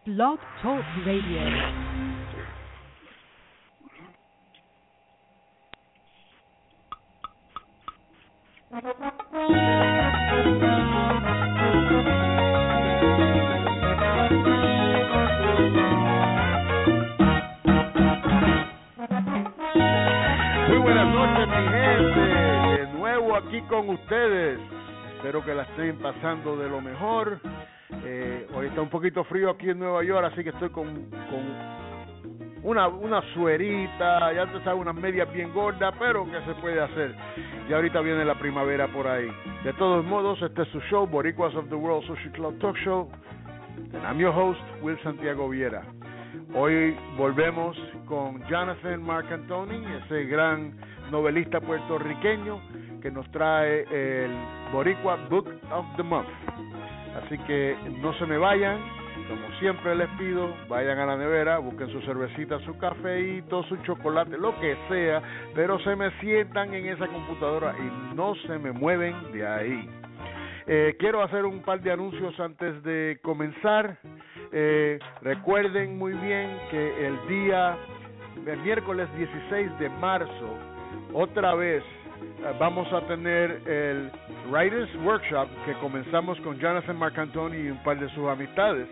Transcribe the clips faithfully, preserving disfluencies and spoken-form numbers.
Blog Talk Radio. Muy buenas noches, mi gente, de nuevo aquí con ustedes. Espero que la estén pasando de lo mejor. Eh, hoy está un poquito frío aquí en Nueva York, así que estoy con, con una, una suerita, ya te sabes, unas medias bien gordas, pero ¿qué se puede hacer? Y ahorita viene la primavera por ahí. De todos modos, este es su show, Boricuas of the World Social Club Talk Show. And I'm your host, Will Santiago Viera. Hoy volvemos con Jonathan Marcantoni, ese gran novelista puertorriqueño que nos trae el Boricua Book of the Month. Así que no se me vayan, como siempre les pido, vayan a la nevera, busquen su cervecita, su cafeíto, su chocolate, lo que sea, pero se me sientan en esa computadora y no se me mueven de ahí. Eh, quiero hacer un par de anuncios antes de comenzar. Eh, recuerden muy bien que el día, el miércoles dieciséis de marzo, otra vez vamos a tener el Writers Workshop que comenzamos con Jonathan Marcantoni y un par de sus amistades.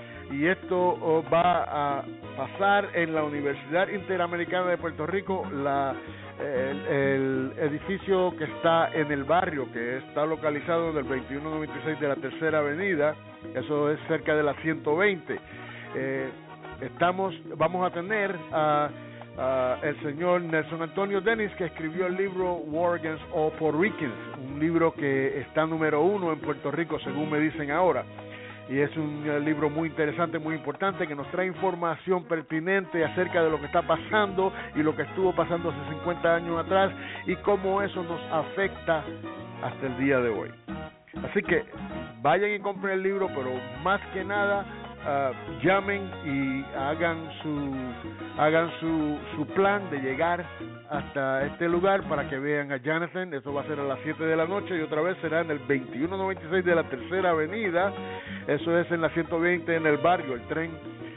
Y esto oh, va a pasar en la Universidad Interamericana de Puerto Rico, la, el, el edificio que está en el barrio, que está localizado en el veintiuno noventa y seis de la Tercera Avenida, eso es cerca de la ciento veinte. Eh, estamos, vamos a tener a Uh, el señor Nelson Antonio Dennis, que escribió el libro War Against All Puerto Ricans, un libro que está número uno en Puerto Rico, según me dicen ahora, y es un uh, libro muy interesante, muy importante, que nos trae información pertinente acerca de lo que está pasando y lo que estuvo pasando hace cincuenta años atrás y cómo eso nos afecta hasta el día de hoy. Así que vayan y compren el libro, pero más que nada Uh, llamen y hagan su hagan su su plan de llegar hasta este lugar para que vean a Jonathan. Eso va a ser a las siete de la noche y otra vez será en el veintiuno noventa y seis de la Tercera Avenida. Eso es en la ciento veinte en el barrio, el tren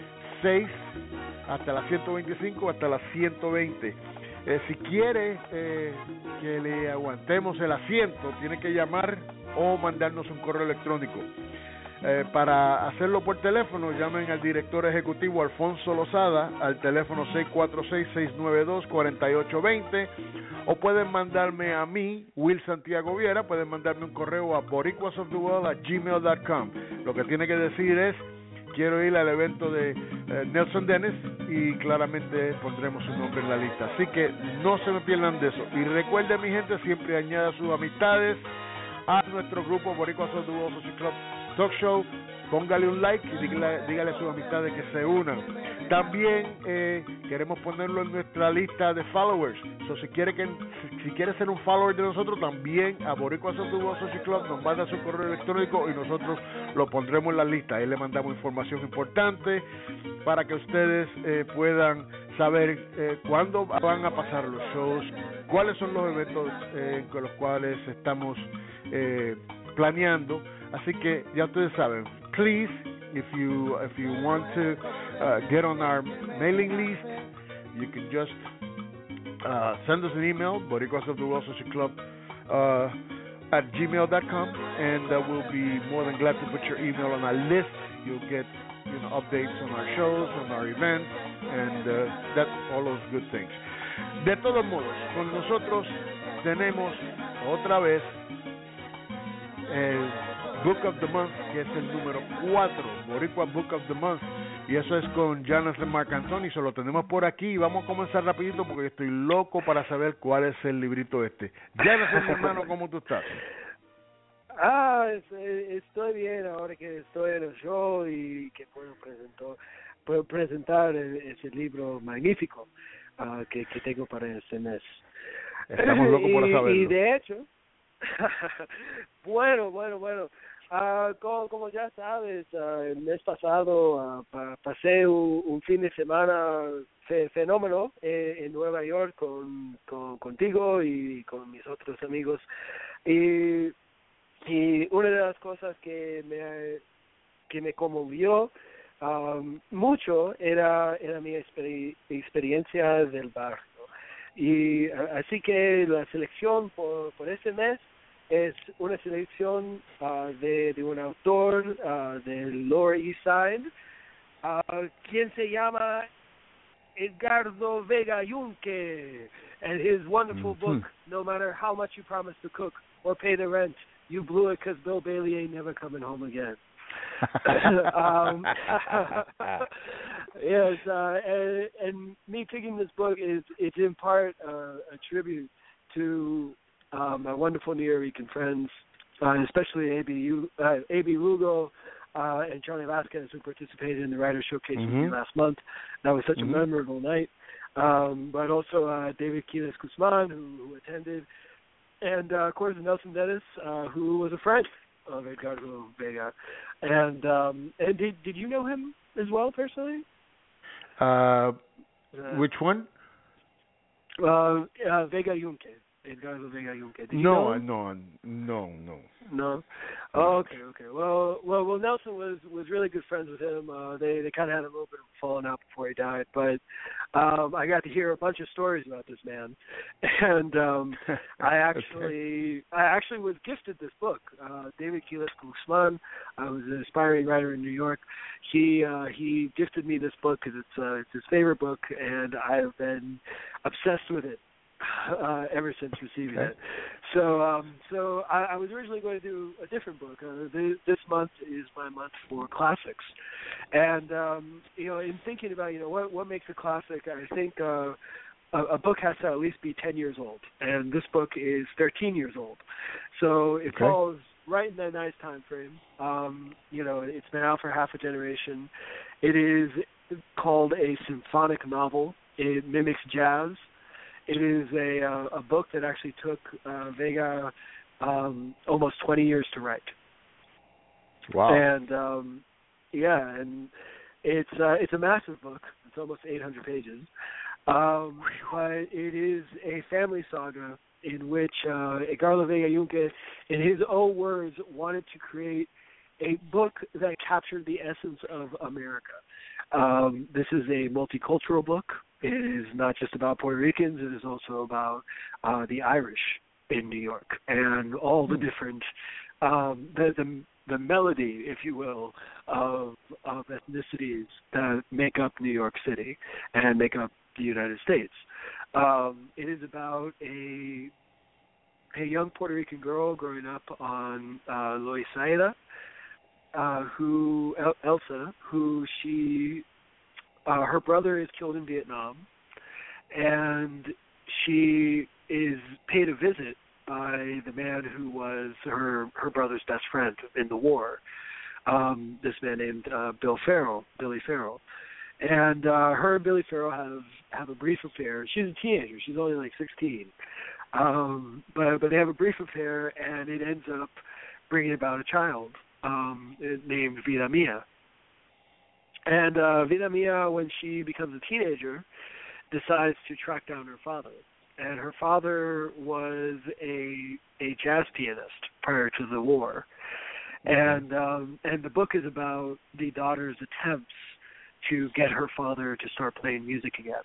seis hasta la ciento veinticinco hasta la ciento veinte. Eh, si quiere eh, que le aguantemos el asiento, tiene que llamar o mandarnos un correo electrónico. Eh, para hacerlo por teléfono, llamen al director ejecutivo Alfonso Lozada al teléfono seis cuatro seis, seis nueve dos, cuatro ocho dos cero, o pueden mandarme a mí, Will Santiago Viera, pueden mandarme un correo a boricuasoftheworld at gmail dot com. Lo que tiene que decir es: quiero ir al evento de eh, Nelson Dennis, y claramente pondremos su nombre en la lista. Así que no se me pierdan de eso. Y recuerden, mi gente, siempre añada sus amistades a nuestro grupo Boricuas of the World Social Club Talk Show, póngale un like y dígale, dígale a sus amistades que se unan. También eh, queremos ponerlo en nuestra lista de followers. So, si quiere que si, si quiere ser un follower de nosotros, también a Boricuas of the World Social Club nos manda su correo electrónico y nosotros lo pondremos en la lista. Ahí le mandamos información importante para que ustedes eh, puedan saber eh, cuándo van a pasar los shows, cuáles son los eventos eh, con los cuales estamos eh, planeando. Así que ya ustedes saben, please, if you if you want to uh, get on our mailing list, you can just uh, send us an email, Boricuas of the World Social Club uh, at gmail dot com, and uh, we'll be more than glad to put your email on our list. You'll get you know updates on our shows, on our events, and uh, that all those good things. De todos modos, con nosotros tenemos otra vez el Book of the Month, que es el número cuatro, Boricua Book of the Month, y eso es con Jonathan Marcantoni. Se lo tenemos por aquí y vamos a comenzar rapidito porque estoy loco para saber cuál es el librito este. Jonathan, mi hermano, ¿cómo tú estás? Ah, estoy bien ahora que estoy en el show y que puedo presentar, puedo presentar ese libro magnífico uh, que, que tengo para este mes. Estamos locos por saberlo. Y, y de hecho, bueno, bueno, bueno, uh, como, como ya sabes, uh, el mes pasado uh, pa, pasé un, un fin de semana fe, fenómeno eh, en Nueva York con, con contigo y con mis otros amigos, y y una de las cosas que me que me conmovió um, mucho era, era mi exper- experiencia del barrio. Y uh, así que la selección por, por este mes es una selección uh, de, de un autor uh, del Lower East Side, uh, quien se llama Edgardo Vega Yunque, and his wonderful mm-hmm. book, No Matter How Much You Promise to Cook or Pay the Rent, You Blew It Because Bill Bailey Ain't Never Coming Home Again. um, yes, uh, and, and me picking this book is it's in part uh, a tribute to uh, my wonderful New Rican friends, uh, especially A B uh, A B Lugo uh, and Charlie Vasquez, who participated in the Writer Showcase mm-hmm. with me last month. That was such mm-hmm. a memorable night. Um, but also uh, David Quiles Guzman, who, who attended, and uh, of course Nelson Dennis, uh, who was a friend of Edgardo Vega. And um, and did did you know him as well personally? Uh, uh which one? Uh, uh, Vega Yunque. Edgardo Vega Yunque. Did you no, know him? no, no, no. No. Oh, okay, okay. Well, well, well. Nelson was was really good friends with him. Uh, they they kind of had a little bit of a falling out before he died, but um, I got to hear a bunch of stories about this man, and um, I actually okay. I actually was gifted this book. Uh, David Quiles Guzman, I was an aspiring writer in New York. He uh, he gifted me this book because it's uh, it's his favorite book, and I've been obsessed with it Uh, ever since receiving okay. it. So um, so I, I was originally going to do a different book. Uh, this, this month is my month for classics. And, um, you know, in thinking about, you know, what, what makes a classic, I think uh, a, a book has to at least be ten years old. And this book is thirteen years old. So it okay. falls right in that nice time frame. Um, you know, it's been out for half a generation. It is called a symphonic novel. It mimics jazz. It is a uh, a book that actually took uh, Vega um, almost twenty years to write. Wow! And um, yeah, and it's uh, it's a massive book. It's almost eight hundred pages, um, but it is a family saga in which uh, Edgardo Vega Yunque, in his own words, wanted to create a book that captured the essence of America. Um, this is a multicultural book. It is not just about Puerto Ricans. It is also about uh, the Irish in New York and all the different um, the, the the melody, if you will, of of ethnicities that make up New York City and make up the United States. Um, it is about a a young Puerto Rican girl growing up on uh, Loisaida, uh, who El- Elsa, who she. Uh, her brother is killed in Vietnam, and she is paid a visit by the man who was her her brother's best friend in the war. Um, this man named uh, Bill Farrell, Billy Farrell, and uh, her and Billy Farrell have have a brief affair. She's a teenager; she's only like sixteen, um, but but they have a brief affair, and it ends up bringing about a child um, named Vida Mia. And uh, Vida Mia, when she becomes a teenager, decides to track down her father. And her father was a a jazz pianist prior to the war. And um, and the book is about the daughter's attempts to get her father to start playing music again.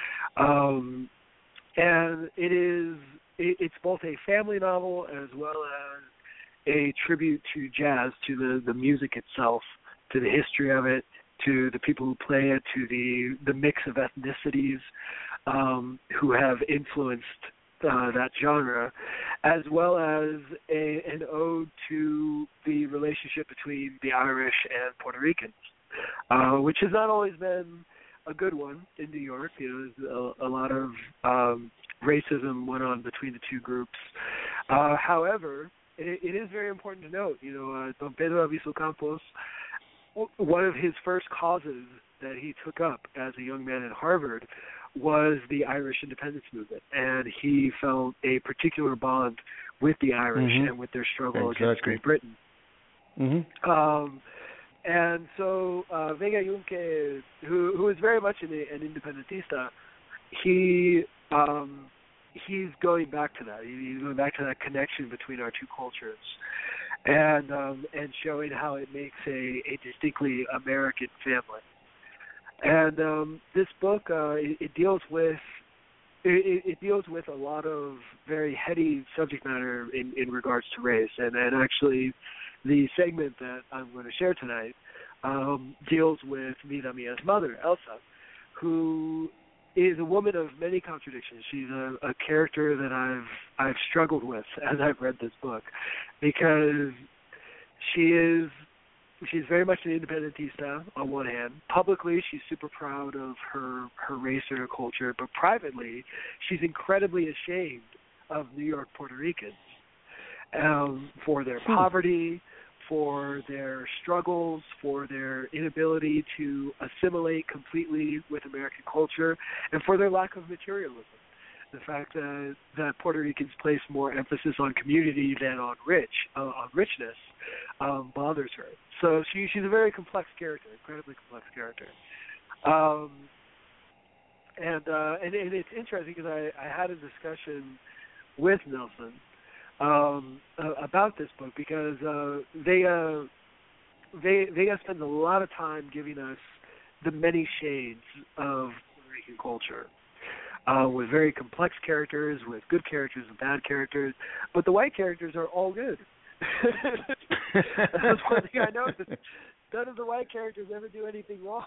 Um, and it is it, it's both a family novel as well as a tribute to jazz, to the, the music itself, to the history of it, to the people who play it, to the, the mix of ethnicities um, who have influenced uh, that genre, as well as a, an ode to the relationship between the Irish and Puerto Ricans, uh, which has not always been a good one in New York. You know, a, a lot of um, racism went on between the two groups. Uh, however, it, it is very important to note, you know, uh, Don Pedro Albizu Campos, one of his first causes that he took up as a young man at Harvard was the Irish independence movement, and he felt a particular bond with the Irish mm-hmm. and with their struggle exactly. against Great Britain. Mm-hmm. Um, and so uh, Vega Yunque, who who is very much an, an independentista, he um, he's going back to that. He's going back to that connection between our two cultures. and um, and showing how it makes a, a distinctly American family. And um, this book uh, it, it deals with it, it deals with a lot of very heady subject matter in, in regards to race, and, and actually the segment that I'm going to share tonight um, deals with Vida Mia's mother, Elsa, who is a woman of many contradictions. She's a, a character that I've I've struggled with as I've read this book, because she is she's very much an independentista on one hand. Publicly, she's super proud of her her race or her culture, but privately, she's incredibly ashamed of New York Puerto Ricans um, for their poverty, for their struggles, for their inability to assimilate completely with American culture, and for their lack of materialism. The fact that, that Puerto Ricans place more emphasis on community than on rich, uh, on richness, um, bothers her. So she she's a very complex character, incredibly complex character. Um, and, uh, and and it's interesting because I, I had a discussion with Nelson um, uh, about this book, because uh, they uh, they they spend a lot of time giving us the many shades of Puerto Rican culture. Uh, with very complex characters, with good characters and bad characters, but the white characters are all good. That's one thing I noticed. None of the white characters ever do anything wrong.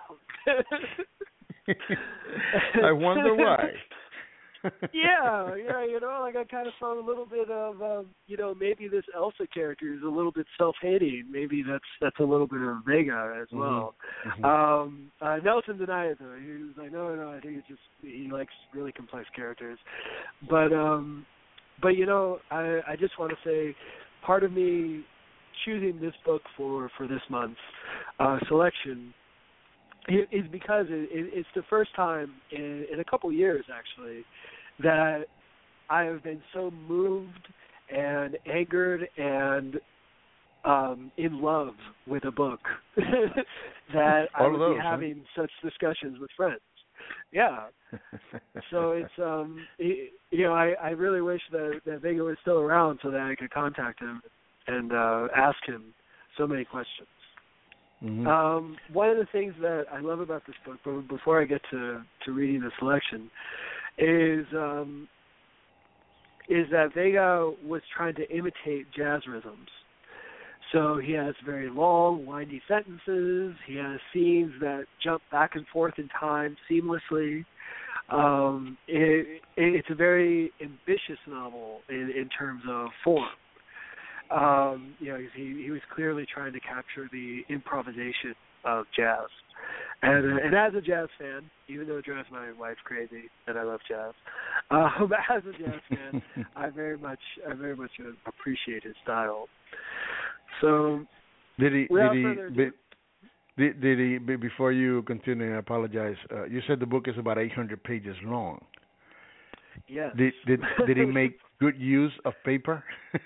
I wonder why. yeah, yeah, you know, like I kind of saw a little bit of, um, you know, maybe this Elsa character is a little bit self-hating. Maybe that's that's a little bit of Vega as well. Mm-hmm. Um, uh, Nelson denied it though. He was like, no, no, I think it's just he likes really complex characters. But, um, but you know, I I just want to say, part of me choosing this book for for this month's uh, selection is because it, it, it's the first time in, in a couple years, actually, that I have been so moved and angered and um, in love with a book that I would those, be having huh? such discussions with friends. Yeah. So it's, um, it, you know, I, I really wish that, that Vega was still around so that I could contact him and uh, ask him so many questions. Mm-hmm. Um, one of the things that I love about this book, but before I get to, to reading the selection, is um, is that Vega was trying to imitate jazz rhythms. So he has very long, windy sentences. He has scenes that jump back and forth in time seamlessly. Um, it, it's a very ambitious novel in, in terms of form. Um, you know, he, he was clearly trying to capture the improvisation of jazz. And, uh, and as a jazz fan, even though it drives my wife crazy that I love jazz, um, as a jazz fan, I very much, I very much appreciate his style. So, did he? Did he? Be, did, did he? Before you continue, I apologize. Uh, you said the book is about eight hundred pages long. Yes. Did did did he make good use of paper?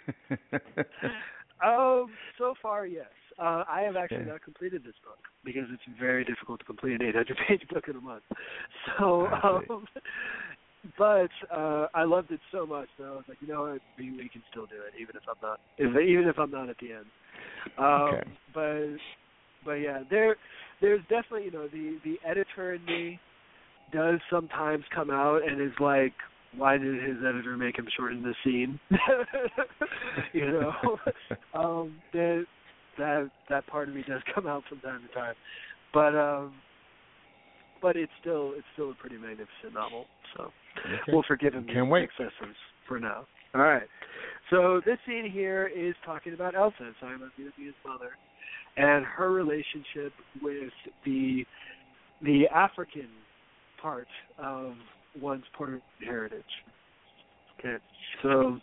um, so far, yes. Uh, I have actually yeah. not completed this book because it's very difficult to complete an eight hundred page book in a month. So, um, but uh, I loved it so much that I was like, you know what, we, we can still do it, even if I'm not, if, even if I'm not at the end. Um, okay. But, but yeah, there, there's definitely, you know, the the editor in me does sometimes come out and is like, why did his editor make him shorten the scene? you know, um, that that that part of me does come out from time to time, but um, but it's still it's still a pretty magnificent novel. So okay. we'll forgive him Can't the wait. excesses for now. All right. So this scene here is talking about Elsa, talking about Vietnamese mother, and her relationship with the the African part of one's Puerto Rican heritage. Okay, so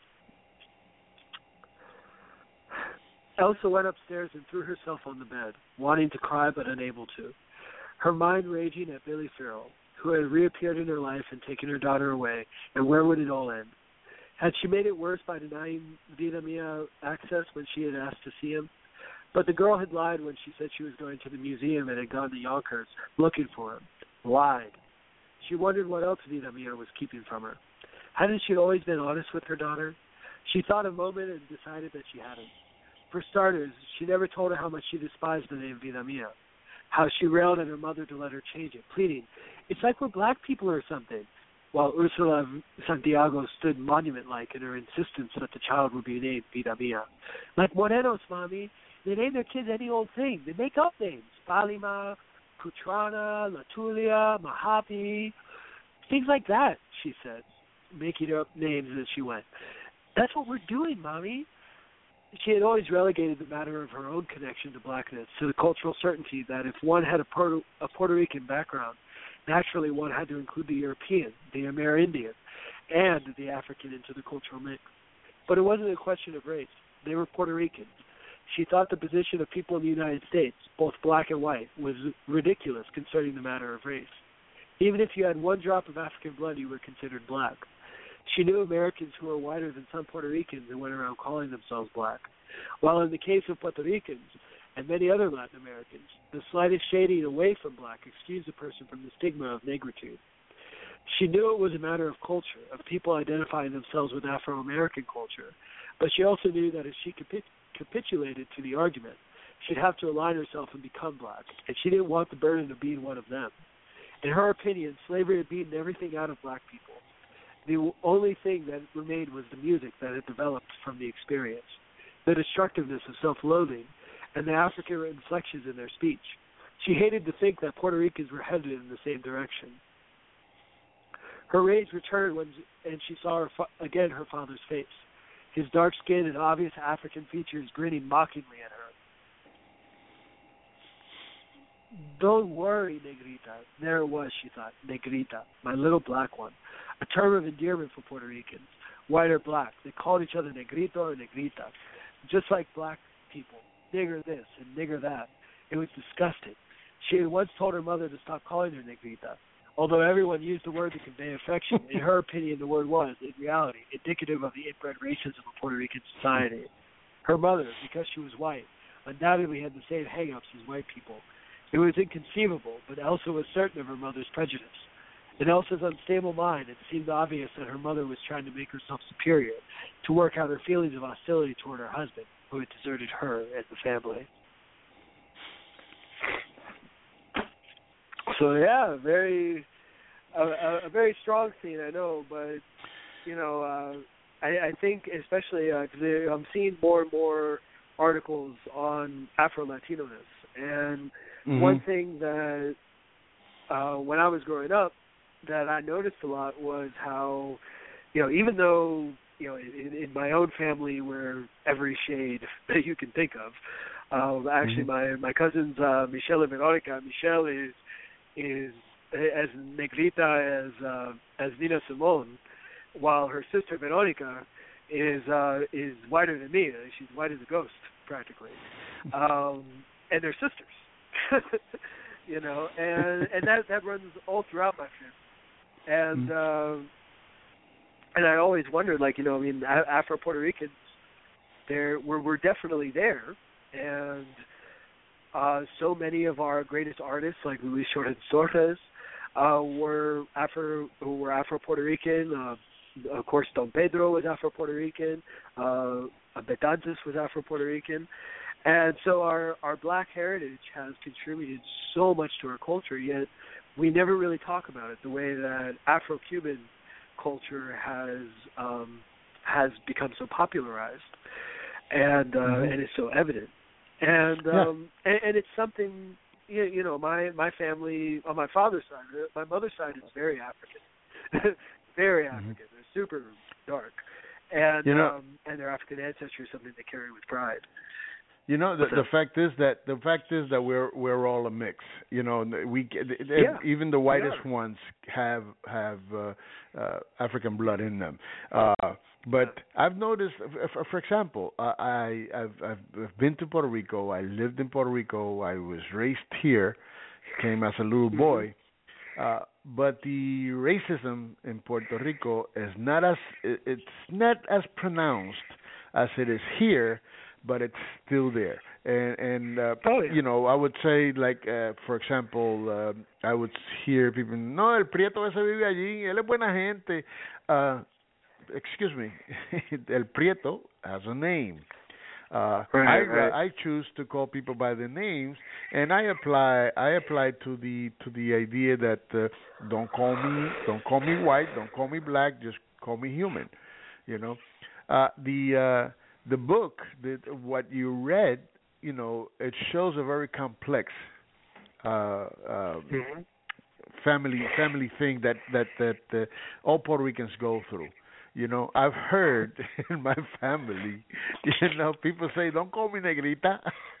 Elsa went upstairs and threw herself on the bed, wanting to cry but unable to. Her mind raging at Billy Farrell, who had reappeared in her life and taken her daughter away, and where would it all end? Had she made it worse by denying Vida Mia access when she had asked to see him? But the girl had lied when she said she was going to the museum and had gone to Yonkers looking for him. Lied. She wondered what else Vida Mia was keeping from her. Hadn't she always been honest with her daughter? She thought a moment and decided that she hadn't. For starters, she never told her how much she despised the name Vida Mia, how she railed at her mother to let her change it, pleading, "It's like we're black people or something," while Ursula Santiago stood monument-like in her insistence that the child would be named Vida Mia. "Like Morenos, Mommy. They name their kids any old thing. They make up names. Palima, Putrana, Latulia, Mahapi, things like that," she said, making up names as she went. "That's what we're doing, Mommy." She had always relegated the matter of her own connection to blackness to the cultural certainty that if one had a Puerto, a Puerto Rican background, naturally one had to include the European, the Amerindian, and the African into the cultural mix. But it wasn't a question of race. They were Puerto Ricans. She thought the position of people in the United States, both black and white, was ridiculous concerning the matter of race. Even if you had one drop of African blood, you were considered black. She knew Americans who were whiter than some Puerto Ricans and went around calling themselves black. While in the case of Puerto Ricans and many other Latin Americans, the slightest shading away from black excused a person from the stigma of negritude. She knew it was a matter of culture, of people identifying themselves with Afro-American culture, but she also knew that if she capit- capitulated to the argument, she'd have to align herself and become black, and she didn't want the burden of being one of them. In her opinion, slavery had beaten everything out of black people. The only thing that remained was the music that had developed from the experience, the destructiveness of self-loathing, and the African inflections in their speech. She hated to think that Puerto Ricans were headed in the same direction. Her rage returned when, and she saw her fa- again her father's face, his dark skin and obvious African features grinning mockingly at her. "Don't worry, Negrita." There it was, she thought, Negrita, my little black one, a term of endearment for Puerto Ricans, white or black. They called each other Negrito or Negrita, just like black people, nigger this and nigger that. It was disgusting. She had once told her mother to stop calling her Negrita. Although everyone used the word to convey affection, in her opinion the word was, in reality, indicative of the inbred racism of Puerto Rican society. Her mother, because she was white, undoubtedly had the same hang-ups as white people. It was inconceivable, but Elsa was certain of her mother's prejudice. In Elsa's unstable mind, it seemed obvious that her mother was trying to make herself superior, to work out her feelings of hostility toward her husband, who had deserted her and the family. So yeah, very a, a, a very strong scene, I know, but you know, uh, I, I think especially because uh, I'm seeing more and more articles on Afro-Latinoness, and mm-hmm. one thing that uh, when I was growing up that I noticed a lot was how, you know, even though you know in, in my own family we're every shade that you can think of. Um, actually, mm-hmm. my my cousins uh, Michelle and Veronica. Michelle is is as negrita as uh, as Nina Simone, while her sister Veronica is uh, is whiter than me. She's white as a ghost, practically, um, and they're sisters. You know, and and that that runs all throughout my family, and mm-hmm. uh, and I always wondered, like, you know, I mean, Afro Puerto Ricans, there we're we're definitely there, and uh, so many of our greatest artists, like Luis Jordan Sortes, uh, were Afro who were Afro Puerto Rican. Uh, of course, Don Pedro was Afro Puerto Rican. Uh, Betances was Afro Puerto Rican. And so our, our black heritage has contributed so much to our culture, yet we never really talk about it the way that Afro-Cuban culture has um, has become so popularized and uh, mm-hmm. and is so evident. And um, yeah. and, and it's something, you, you know, my, my family, on my father's side, my mother's side is very African, very African. Mm-hmm. They're super dark. And, you know, um, and their African ancestry is something they carry with pride. You know, the, the fact is that the fact is that we're we're all a mix. You know, we yeah, even the whitest ones have have uh, uh, African blood in them. Uh, but I've noticed, for, for example, uh, I I've, I've been to Puerto Rico. I lived in Puerto Rico. I was raised here. Came as a little boy. Uh, but the racism in Puerto Rico is not as it's not as pronounced as it is here. But it's still there, and, and uh, oh, yeah. you know, I would say, like, uh, for example, uh, I would hear people, no, el prieto ese vive allí, él es buena gente. Uh, excuse me, el prieto has a name. Uh, Right, I right. I choose to call people by their names, and I apply I apply to the to the idea that uh, don't call me don't call me white, don't call me black, just call me human. You know, uh, the uh, the book that what you read, you know, it shows a very complex uh, um, Mm-hmm. family family thing that that that uh, all Puerto Ricans go through. You know, I've heard in my family, you know, people say, "Don't call me negrita."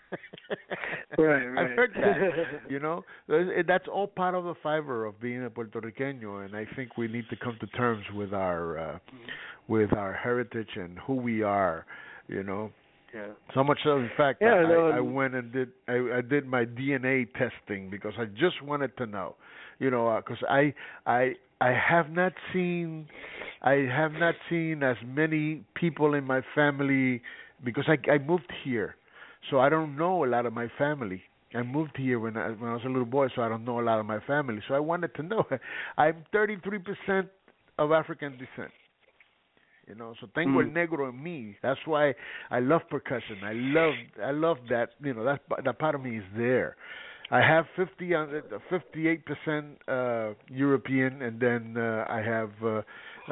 Right, I've right. heard that. You know, Uh, that's all part of the fiber of being a Puerto Riqueño, and I think we need to come to terms with our uh, with our heritage and who we are. You know, Yeah. so much so, in fact, Yeah, I, no, I and- went and did I, I did my D N A testing because I just wanted to know, you know, because I I I have not seen I have not seen as many people in my family because I I moved here, so I don't know a lot of my family. I moved here when I when I was a little boy, so I don't know a lot of my family. So I wanted to know. I'm thirty-three percent of African descent. You know, so tengo el Mm. negro en mí. That's why I love percussion. I love, I love that. You know, that that part of me is there. I have fifty, uh, fifty-eight percent uh, European, and then uh, I have uh,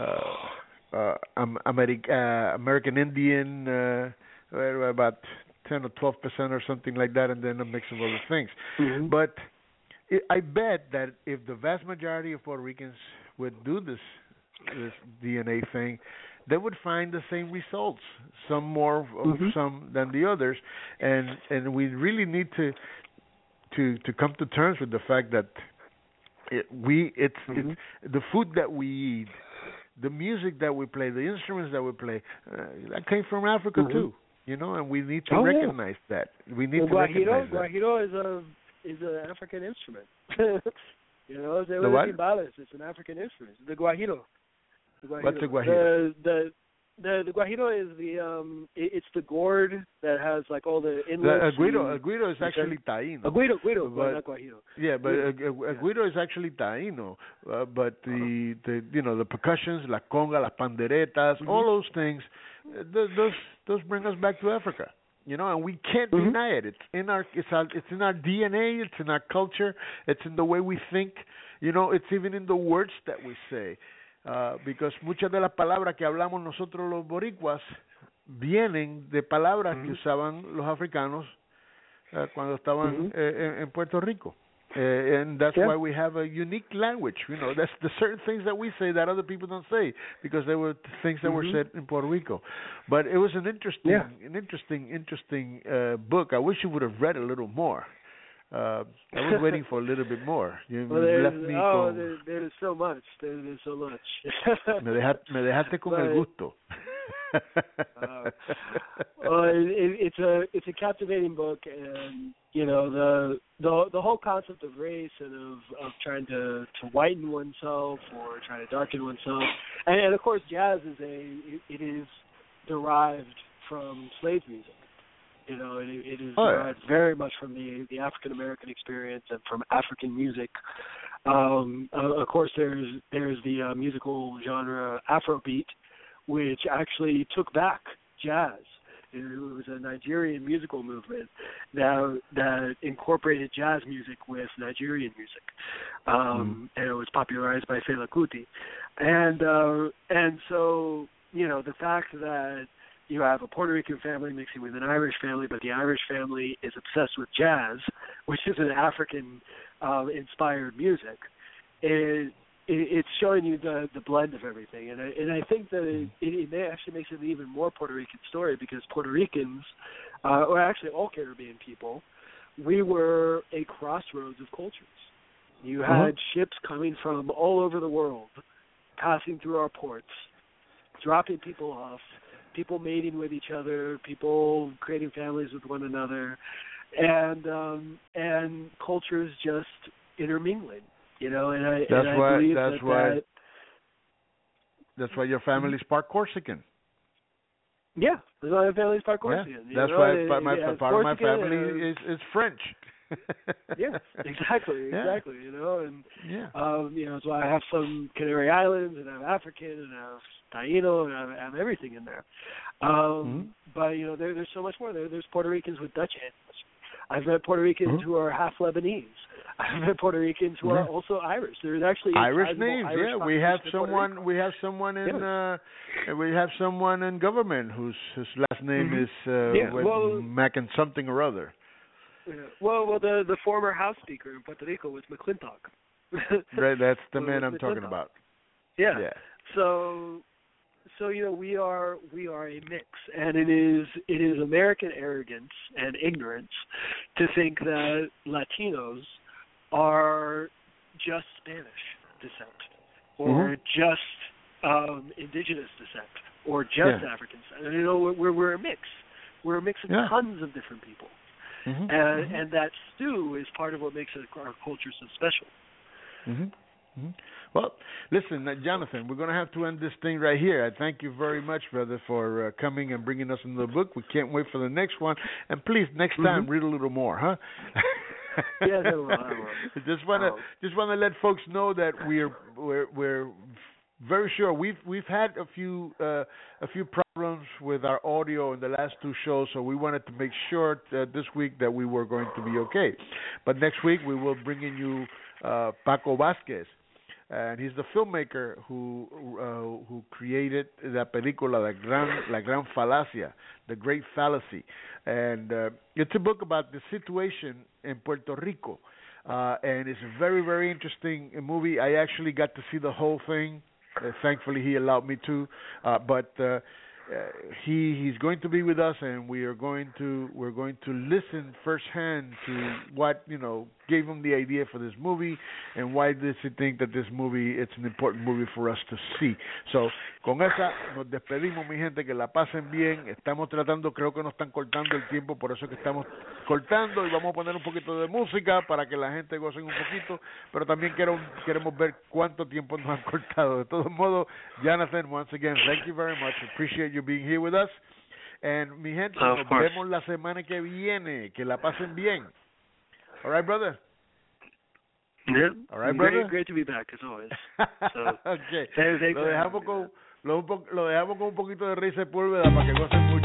uh, uh, um, Ameri- uh, American Indian, uh, uh, about ten or twelve percent or something like that, and then a mix of other things. Mm-hmm. But it, I bet that if the vast majority of Puerto Ricans would do this this D N A thing, they would find the same results. Some more, Mm-hmm. some than the others, and and we really need to to to come to terms with the fact that it, we it's Mm-hmm. it's the food that we eat, the music that we play, the instruments that we play, uh, that came from Africa Mm-hmm. too. You know, and we need to Oh, yeah. recognize that. We need Well, to guajiro, recognize that. guajiro is a is an African instrument. You know, they The were what? timbales. It's an African instrument. The guajiro. The guajiro. What's a guajiro? The the the, the guajiro is the um it, it's the gourd that has like all the The inlets. Aguiro, and- Aguiro is you actually said- Taíno. A guido, guido, But- but not guajiro. Yeah, but Guido. uh, uh, Guido is actually Taíno, uh, but the, the you know the percussions, la conga, las panderetas, Mhm. all those things, uh, th- those those bring us back to Africa. You know, and we can't Mhm. deny it. It's in our it's our, it's in our D N A. It's in our culture. It's in the way we think. You know, it's even in the words that we say. Uh, because muchas de las palabras que hablamos nosotros los boricuas vienen de palabras que Mhm. usaban los africanos uh, cuando estaban Mhm. eh, en, en Puerto Rico. Uh, and that's Yeah. why we have a unique language. You know, that's the certain things that we say that other people don't say because they were things that were Mhm. said in Puerto Rico. But it was an interesting, Yeah. an interesting, interesting uh, book. I wish you would have read a little more. Uh, I was waiting for a little bit more. You Well, left there's, me oh, con, there, there's so much. There, there's so much. me, dejaste, me dejaste con el But- gusto. Uh, well, it, it, it's a it's a captivating book, and you know the the the whole concept of race and of of trying to to whiten oneself or trying to darken oneself, and, and of course jazz is a it, it is derived from slave music. You know, it, it is Oh, yeah. derived very much from the the African American experience and from African music. Um, uh, of course, there's there's the uh, musical genre Afrobeat, which actually took back jazz. It was a Nigerian musical movement that that incorporated jazz music with Nigerian music, um, and it was popularized by Fela Kuti. And uh, and so you know the fact that you have a Puerto Rican family mixing with an Irish family, but the Irish family is obsessed with jazz, which is an African um, inspired music, is it's showing you the the blend of everything, and I and I think that it, it, it actually makes it an even more Puerto Rican story because Puerto Ricans, uh, or actually all Caribbean people, we were a crossroads of cultures. You had Uh-huh. ships coming from all over the world, passing through our ports, dropping people off, people mating with each other, people creating families with one another, and um, and cultures just intermingling. You know, and I, That's and I why- believe that's that, why- that That's why your family's part Corsican. yeah, my family's part Yeah, Corsican. you that's know, why and- part, my, yeah, part of my Corsican, family uh, is is French. Yes, exactly, exactly. Yeah. You know, and yeah. um, you know, so I have some Canary Islands, and I have African, and I have Taino, and I have, I have everything in there. Um, mm-hmm. But you know, there, there's so much more. There, there's Puerto Ricans with Dutch ancestry. I've met Puerto Ricans mm-hmm. who are half Lebanese. I've met Puerto Ricans who yeah. are also Irish. There's actually Irish names. Irish yeah, we have someone. We have someone in. Yeah. Uh, we have someone in government whose whose last name mm-hmm. is uh, yeah. well, Mac and something or other. Yeah. Well, well, the the former House Speaker in Puerto Rico was McClintock. Right, that's the so man I'm McClintock. talking about. Yeah. Yeah. So, so you know, we are we are a mix, and it is it is American arrogance and ignorance to think that Latinos are just Spanish descent, or mm-hmm. just um, indigenous descent, or just yeah. African descent. And, you know, we're we're a mix. We're a mix of yeah. tons of different people. Mm-hmm. And, mm-hmm. and that stew is part of what makes our culture so special. Mm-hmm. Mm-hmm. Well, listen, uh, Jonathan, we're going to have to end this thing right here. I thank you very much, brother, for uh, coming and bringing us into the book. We can't wait for the next one. And please, next time, mm-hmm. read a little more, huh? Yes, I will. I will. Just want to just want to let folks know that we're we're we're very sure we've we've had a few uh, a few problems with our audio in the last two shows, so we wanted to make sure that this week that we were going to be okay. But next week we will bring in you uh, Paco Vázquez, and he's the filmmaker who uh, who created la película La Gran La Gran Falacia, The Great Fallacy, and uh, it's a book about the situation in Puerto Rico, uh, and it's a very very interesting movie. I actually got to see the whole thing. Uh, thankfully, he allowed me to, uh, but uh, uh, he he's going to be with us, and we are going to we're going to listen firsthand to what you know gave him the idea for this movie, and why does he think that this movie it's an important movie for us to see. So, con esa nos despedimos, mi gente, que la pasen bien. Estamos tratando, creo que nos están cortando el tiempo, por eso que estamos cortando y vamos a poner un poquito de música para que la gente goce un poquito, pero también quiero, queremos ver cuánto tiempo nos han cortado. De todos modos, Jonathan, once again, thank you very much. Appreciate you being here with us. And mi gente, oh, nos course. vemos la semana que viene. Que la pasen bien. All right, brother? Yeah. All right, brother? Great, great to be back, as always. So, okay. Thank, thank lo, dejamos con, lo, lo dejamos con un poquito de risa y pólvora para que gocen mucho.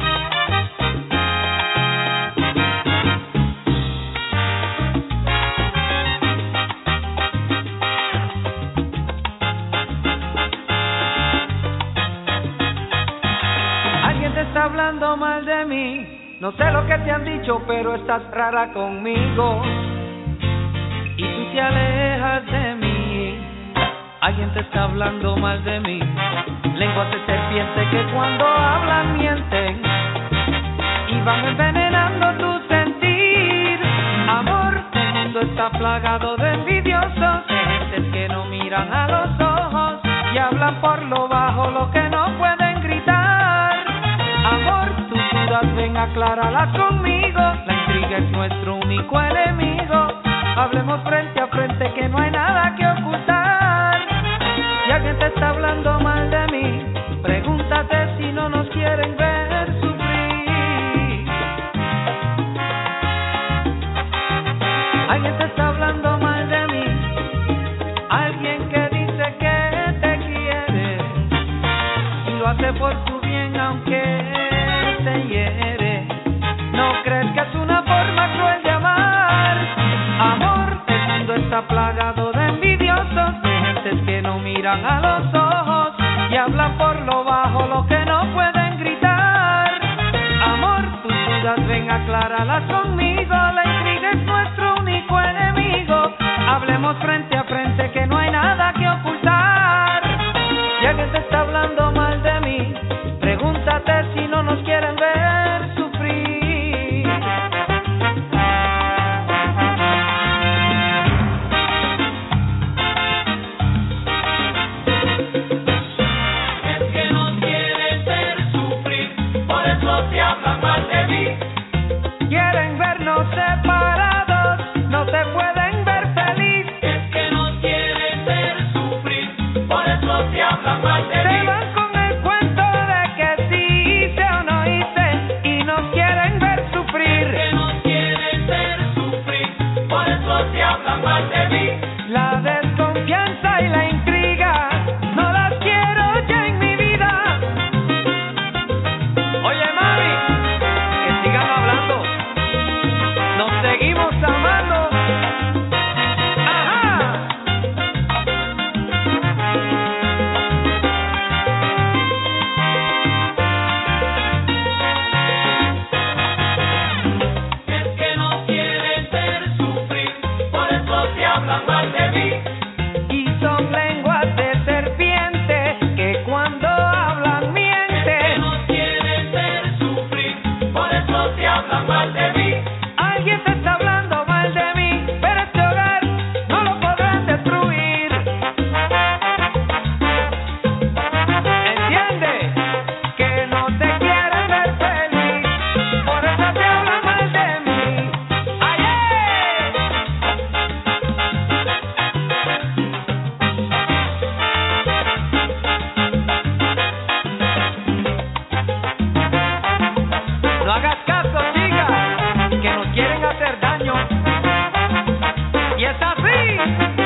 Alguien te está hablando mal de mí. No sé lo que te han dicho, pero estás rara conmigo y tú te alejas de mí. Alguien te está hablando mal de mí. Lenguas de serpiente que cuando hablan mienten y van envenenando tu sentir. Amor, el mundo está plagado de envidiosos, de gentes que no miran a los ojos y hablan por lo bajo lo que no pueden gritar. Amor, tus dudas ven, acláralas conmigo. La intriga es nuestro único enemigo. Hablemos frente a frente que no hay nada que ocultar. Si alguien te está hablando mal de mí, pregúntate si no nos quieren ver sufrir. Alguien te está hablando mal de mí, alguien que dice que te quiere y lo hace por tu bien aunque te hiere. ¿No crees que es una forma cruel de amar? Amor, el mundo está plagado de envidiosos, de gentes que no miran a los ojos y hablan por lo bajo lo que no pueden gritar. Amor, tus dudas ven, acláralas conmigo. La intriga es nuestro único enemigo. Hablemos frente a frente que no hay nada que ocultar. Si alguien te está hablando mal de mí, pregúntate si no nos quieren ver sufrir. Es que nos quieren ver sufrir, por eso te hablan mal de mí. Quieren vernos separados, no te pueden ver feliz. Es que no hablan mal de mí. La desconfianza y la intriga no las quiero ya en mi vida. Oye, mami, que sigan hablando. Nos seguimos amando. Ajá. Es que no quieren ver sufrir, por eso te hablan mal de mí. Y son lenguas de serpiente que cuando hablan mienten. Es que no quieren ver sufrir, por eso te hablan mal de mí. Alguien te está hablando mal de mí, pero este hogar no lo podrán destruir. ¿Entiendes? Que no te quieren ver feliz, por eso te hablan mal de mí. ¡Ay, no hagas caso, chica, que nos quieren hacer daño. Y es así.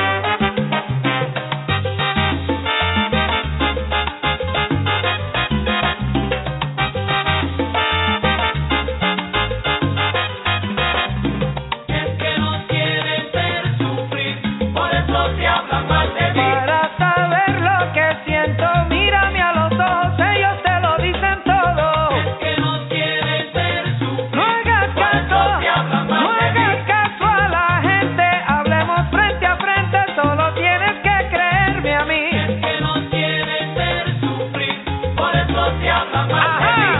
Es que no quieren ver sufrir, por eso te hablan mal de mí. Para saber lo que siento, mírame a los ojos, ellos te lo dicen todo. Es que no quieren ver sufrir, no hagas caso, no hagas caso a la gente, hablemos frente a frente, solo tienes que creerme a mí. Es que no quieren ver sufrir, por eso te hablan mal de mí.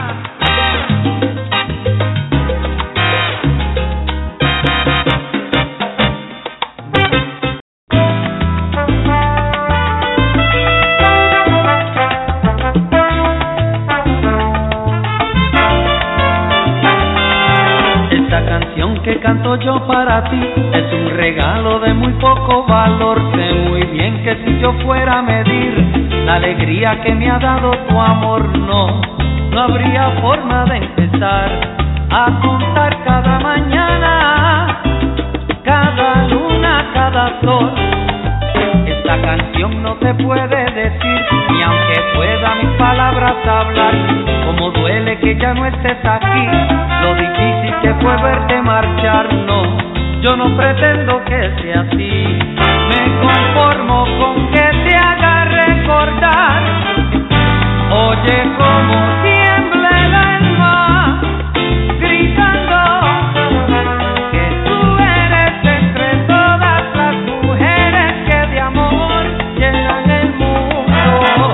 Esta canción que canto yo para ti es un regalo de muy poco valor. Sé muy bien que si yo fuera a medir la alegría que me ha dado tu amor, no, no habría forma de empezar a contar cada mañana, cada luna, cada sol. Esta canción no te puede decir, ni aunque pueda mis palabras hablar, como duele que ya no estés aquí, lo difícil que fue verte marchar. No, yo no pretendo que sea así, me conformo con que te haga recordar. Oye cómo tiembla el alma, gritando que tú eres entre todas las mujeres que de amor llenan el mundo,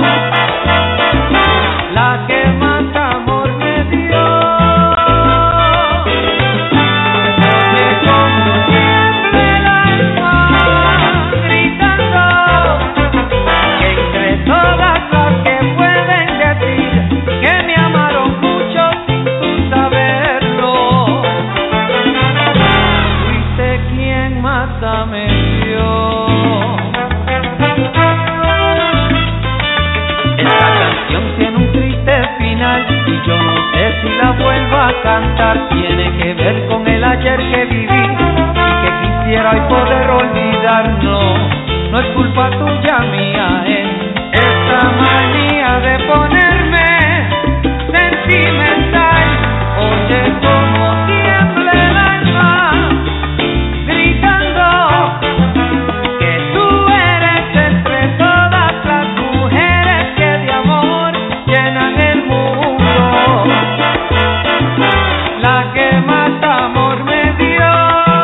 la que más amor me dio. Oye cómo tiembla el alma, gritando que entre todas las que pueden decir que me amaron mucho sin tú saberlo, fuiste quien más me dio. Esta canción tiene un triste final y yo no sé si la vuelva a cantar. Tiene que ver con el ayer que viví y que quisiera hoy poder olvidar. No, no es culpa tuya, mía, es esta manía de ponerme sentimental. Oye cómo tiembla el alma, gritando que tú eres entre todas las mujeres que de amor llenan el mundo, la que más amor me dio.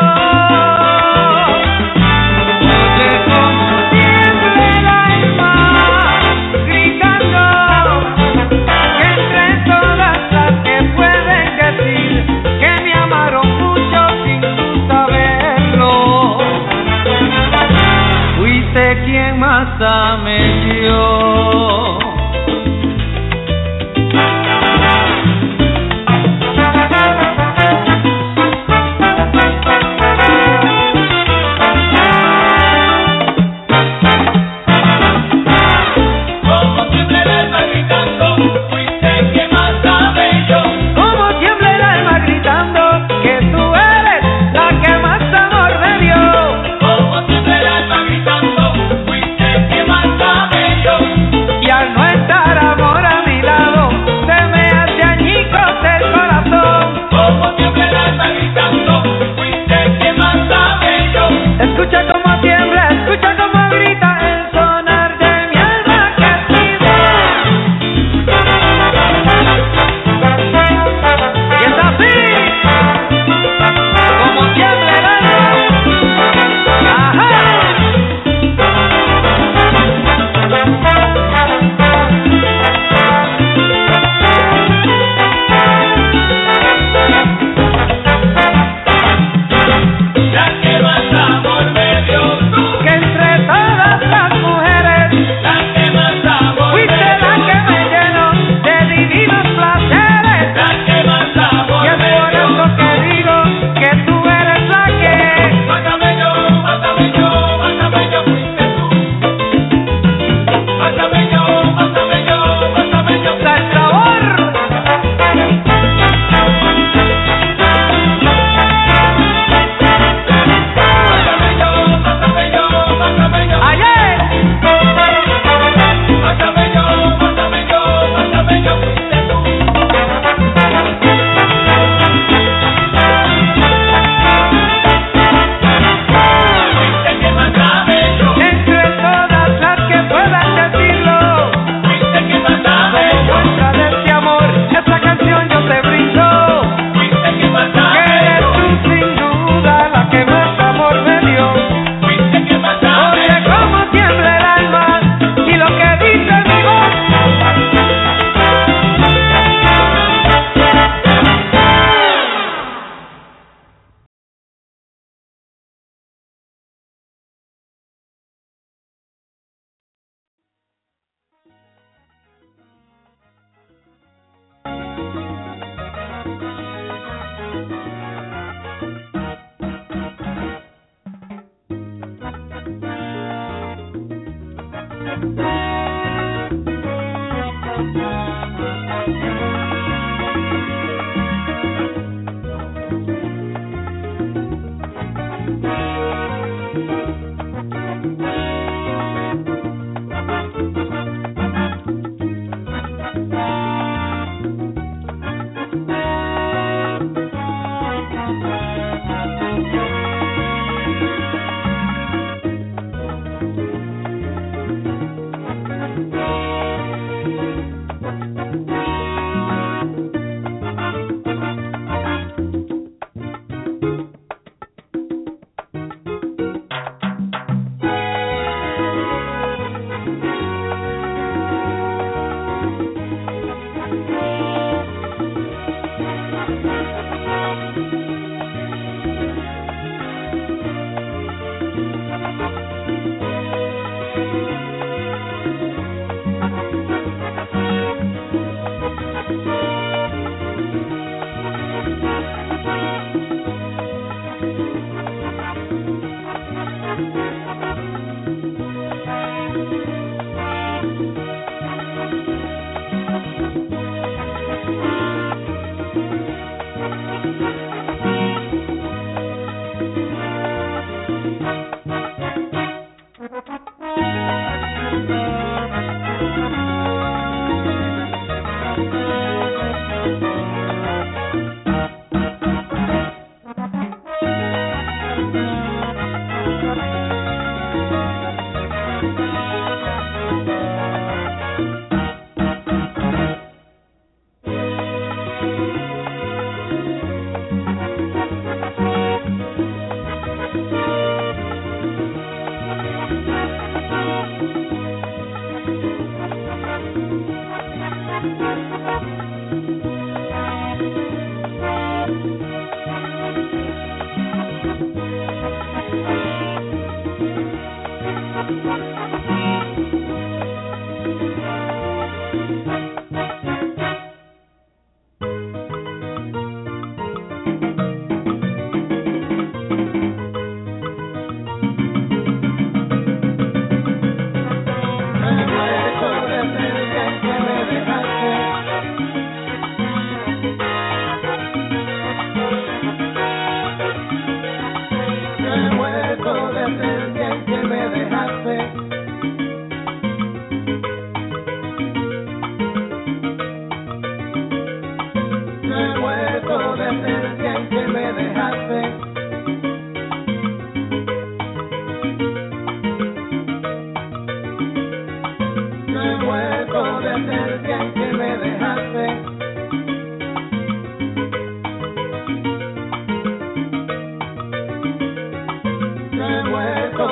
Oye cómo tiembla el alma, gritando que entre todas las que pueden decir que me amaron mucho sin tú saberlo, fuiste quien más me dio. Como Muerto